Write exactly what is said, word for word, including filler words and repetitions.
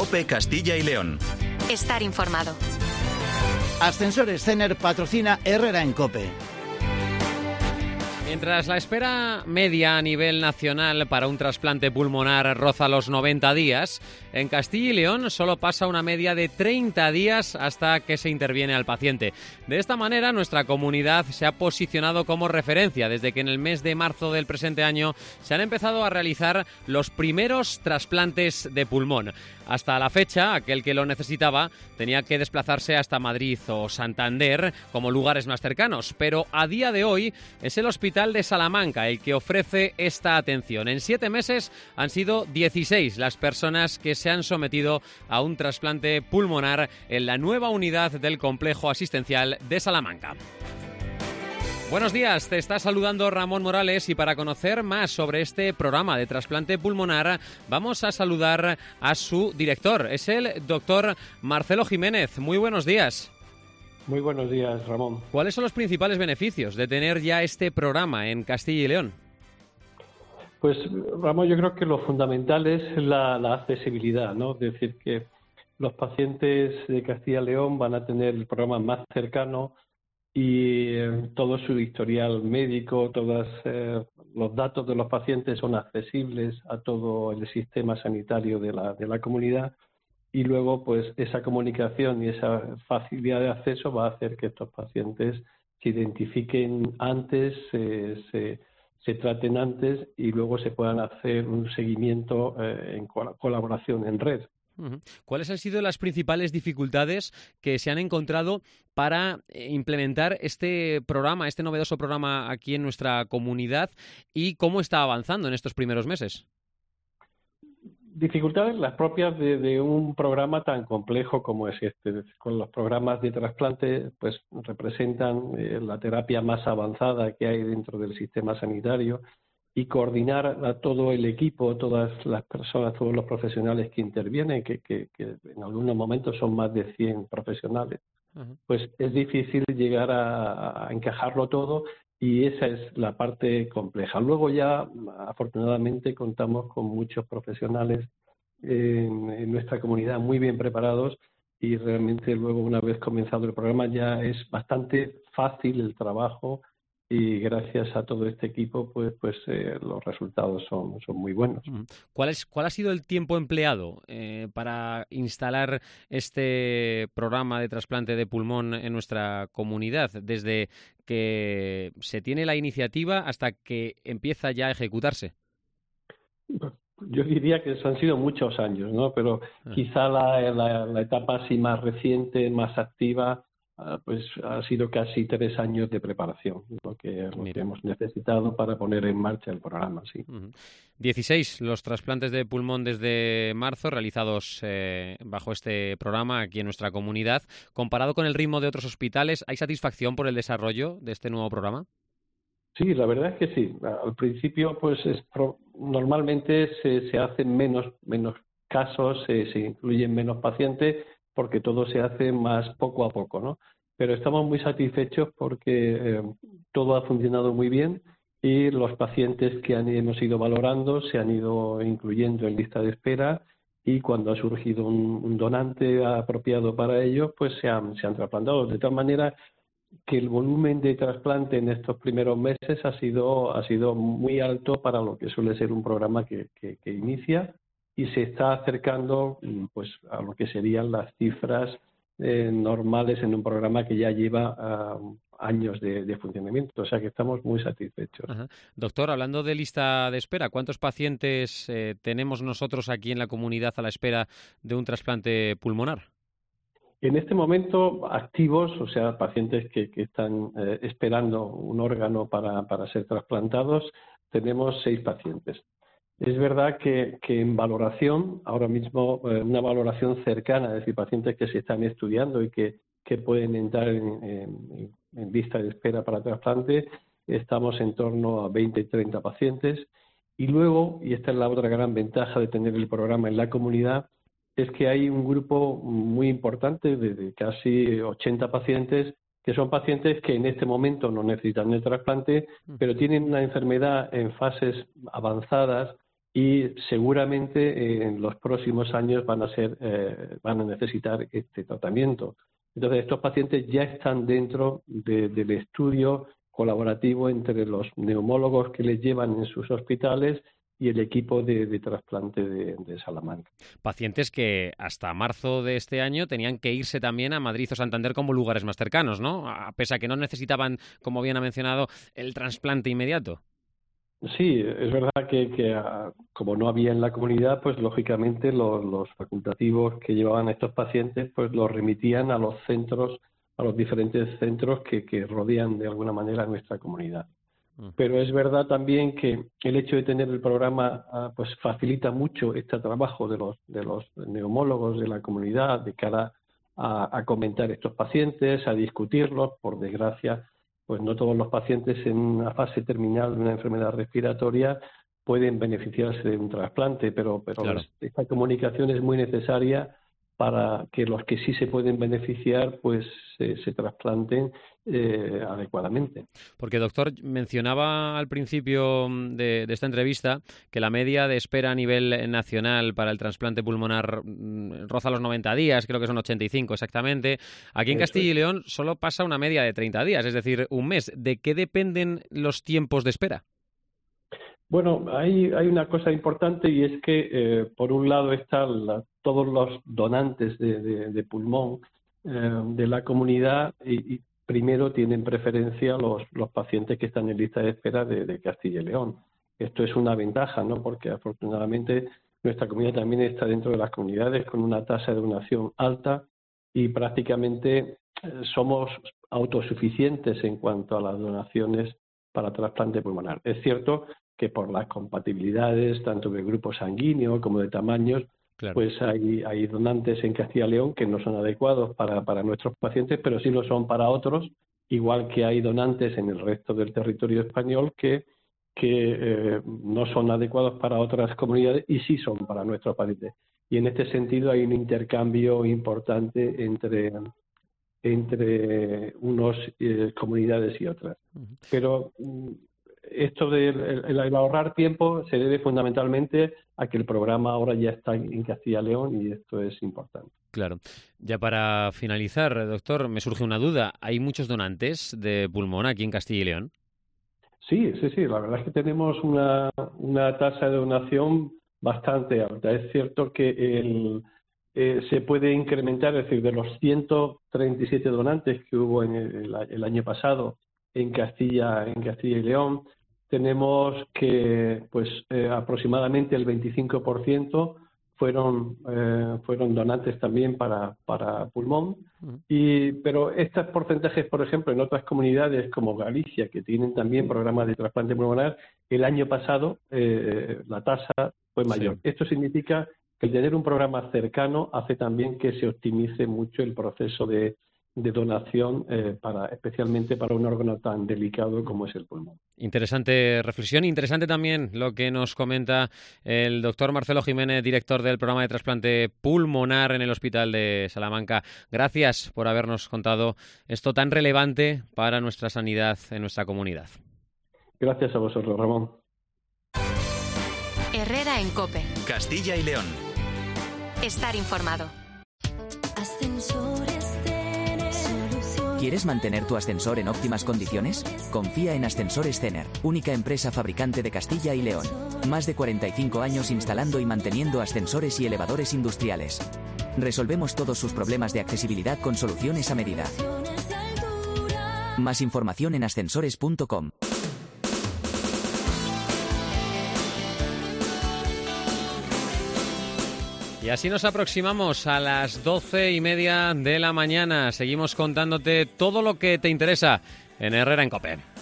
COPE Castilla y León. Estar informado. Ascensores Cener patrocina Herrera en COPE. Mientras la espera media a nivel nacional para un trasplante pulmonar roza los noventa días, en Castilla y León solo pasa una media de treinta días hasta que se interviene al paciente. De esta manera, nuestra comunidad se ha posicionado como referencia desde que en el mes de marzo del presente año se han empezado a realizar los primeros trasplantes de pulmón. Hasta la fecha, aquel que lo necesitaba tenía que desplazarse hasta Madrid o Santander como lugares más cercanos, pero a día de hoy es el Hospital de Salamanca el que ofrece esta atención. En siete meses han sido dieciséis las personas que se han sometido a un trasplante pulmonar en la nueva unidad del complejo asistencial de Salamanca. Buenos días, te está saludando Ramón Morales y para conocer más sobre este programa de trasplante pulmonar vamos a saludar a su director, es el doctor Marcelo Jiménez. Muy buenos días. Muy buenos días, Ramón. ¿Cuáles son los principales beneficios de tener ya este programa en Castilla y León? Pues, Ramón, yo creo que lo fundamental es la, la accesibilidad, ¿no? Es decir, que los pacientes de Castilla y León van a tener el programa más cercano y eh, todo su historial médico, todos eh, los datos de los pacientes son accesibles a todo el sistema sanitario de la, de la comunidad y luego pues esa comunicación y esa facilidad de acceso va a hacer que estos pacientes se identifiquen antes, eh, se, se traten antes y luego se puedan hacer un seguimiento eh, en col- colaboración en red. ¿Cuáles han sido las principales dificultades que se han encontrado para implementar este programa, este novedoso programa aquí en nuestra comunidad y cómo está avanzando en estos primeros meses? Dificultades las propias de, de un programa tan complejo como es este. Con los programas de trasplante, pues representan eh, la terapia más avanzada que hay dentro del sistema sanitario y coordinar a todo el equipo, todas las personas, todos los profesionales que intervienen, que, que, que en algunos momentos son más de cien profesionales. Uh-huh. Pues es difícil llegar a, a encajarlo todo y esa es la parte compleja. Luego ya, afortunadamente, contamos con muchos profesionales en, en nuestra comunidad muy bien preparados y realmente luego, una vez comenzado el programa, ya es bastante fácil el trabajo y gracias a todo este equipo pues pues eh, los resultados son, son muy buenos. ¿Cuál es cuál ha sido el tiempo empleado eh, para instalar este programa de trasplante de pulmón en nuestra comunidad, desde que se tiene la iniciativa hasta que empieza ya a ejecutarse? Yo diría que han sido muchos años, ¿no? Pero ah. quizá la, la, la etapa así más reciente, más activa, pues ha sido casi tres años de preparación, lo que, lo que hemos necesitado para poner en marcha el programa, sí. Uh-huh. dieciséis los trasplantes de pulmón desde marzo realizados eh, bajo este programa aquí en nuestra comunidad. Comparado con el ritmo de otros hospitales, ¿hay satisfacción por el desarrollo de este nuevo programa? Sí, la verdad es que sí. Al principio, pues es pro, normalmente se, se hacen menos, menos casos, se, se incluyen menos pacientes, porque todo se hace más poco a poco, ¿no? Pero estamos muy satisfechos porque eh, todo ha funcionado muy bien y los pacientes que han, hemos ido valorando se han ido incluyendo en lista de espera y cuando ha surgido un, un donante apropiado para ellos, pues se han, se han trasplantado. De tal manera que el volumen de trasplante en estos primeros meses ha sido, ha sido muy alto para lo que suele ser un programa que, que, que inicia y se está acercando pues a lo que serían las cifras eh, normales en un programa que ya lleva uh, años de, de funcionamiento, o sea que estamos muy satisfechos. Ajá. Doctor, hablando de lista de espera, ¿cuántos pacientes eh, tenemos nosotros aquí en la comunidad a la espera de un trasplante pulmonar? En este momento, activos, o sea, pacientes que, que están eh, esperando un órgano para, para ser trasplantados, tenemos seis pacientes. Es verdad que, que en valoración, ahora mismo eh, una valoración cercana, es decir, pacientes que se están estudiando y que, que pueden entrar en, en, en lista de espera para trasplante, estamos en torno a veinte y treinta pacientes. Y luego, y esta es la otra gran ventaja de tener el programa en la comunidad, es que hay un grupo muy importante de, de casi ochenta pacientes que son pacientes que en este momento no necesitan el trasplante, pero tienen una enfermedad en fases avanzadas y seguramente eh, en los próximos años van a ser eh, van a necesitar este tratamiento. Entonces, estos pacientes ya están dentro de, del estudio colaborativo entre los neumólogos que les llevan en sus hospitales y el equipo de, de trasplante de, de Salamanca. Pacientes que hasta marzo de este año tenían que irse también a Madrid o Santander como lugares más cercanos, ¿no? A pesar que no necesitaban, como bien ha mencionado, el trasplante inmediato. Sí, es verdad que, que como no había en la comunidad, pues lógicamente los, los facultativos que llevaban a estos pacientes pues los remitían a los centros, a los diferentes centros que, que rodean de alguna manera nuestra comunidad. Pero es verdad también que el hecho de tener el programa pues facilita mucho este trabajo de los de los neumólogos de la comunidad de cara a, a comentar estos pacientes, a discutirlos. Por desgracia, pues no todos los pacientes en una fase terminal de una enfermedad respiratoria pueden beneficiarse de un trasplante, pero pero claro. Esta comunicación es muy necesaria para que los que sí se pueden beneficiar pues se, se trasplanten eh, adecuadamente. Porque, doctor, mencionaba al principio de, de esta entrevista que la media de espera a nivel nacional para el trasplante pulmonar roza los noventa días, creo que son ochenta y cinco exactamente. Aquí en Eso Castilla y León solo pasa una media de treinta días, es decir, un mes. ¿De qué dependen los tiempos de espera? Bueno, hay, hay una cosa importante y es que, eh, por un lado, están la, todos los donantes de, de, de pulmón eh, de la comunidad y, y primero tienen preferencia los, los pacientes que están en lista de espera de, de Castilla y León. Esto es una ventaja, ¿no? Porque afortunadamente nuestra comunidad también está dentro de las comunidades con una tasa de donación alta y prácticamente eh, somos autosuficientes en cuanto a las donaciones para trasplante pulmonar. Es cierto que por las compatibilidades tanto de grupo sanguíneo como de tamaños, claro. pues hay, hay donantes en Castilla y León que no son adecuados para, para nuestros pacientes, pero sí lo son para otros, igual que hay donantes en el resto del territorio español que, que eh, no son adecuados para otras comunidades y sí son para nuestros pacientes. Y en este sentido hay un intercambio importante entre entre unas eh, comunidades y otras. Uh-huh. Pero esto del el, el ahorrar tiempo se debe fundamentalmente a que el programa ahora ya está en Castilla y León y esto es importante. Claro. Ya para finalizar, doctor, me surge una duda. ¿Hay muchos donantes de pulmón aquí en Castilla y León? Sí, sí, sí. La verdad es que tenemos una, una tasa de donación bastante alta. Es cierto que el, eh, se puede incrementar, es decir, de los ciento treinta y siete donantes que hubo en el, el año pasado en Castilla, en Castilla y León, tenemos que pues eh, aproximadamente el veinticinco por ciento fueron eh, fueron donantes también para para pulmón. Uh-huh. Y pero estos porcentajes, por ejemplo, en otras comunidades como Galicia, que tienen también programas de trasplante pulmonar, el año pasado eh, la tasa fue mayor. Sí. Esto significa que el tener un programa cercano hace también que se optimice mucho el proceso de de donación, eh, para especialmente para un órgano tan delicado como es el pulmón. Interesante reflexión, interesante también lo que nos comenta el doctor Marcelo Jiménez, director del programa de trasplante pulmonar en el Hospital de Salamanca. Gracias por habernos contado esto tan relevante para nuestra sanidad en nuestra comunidad. Gracias a vosotros, Ramón. Herrera en COPE. Castilla y León. Estar informado. ¿Quieres mantener tu ascensor en óptimas condiciones? Confía en Ascensores Cener, única empresa fabricante de Castilla y León. Más de cuarenta y cinco años instalando y manteniendo ascensores y elevadores industriales. Resolvemos todos sus problemas de accesibilidad con soluciones a medida. Más información en ascensores punto com. Y así nos aproximamos a las doce y media de la mañana. Seguimos contándote todo lo que te interesa en Herrera en COPE.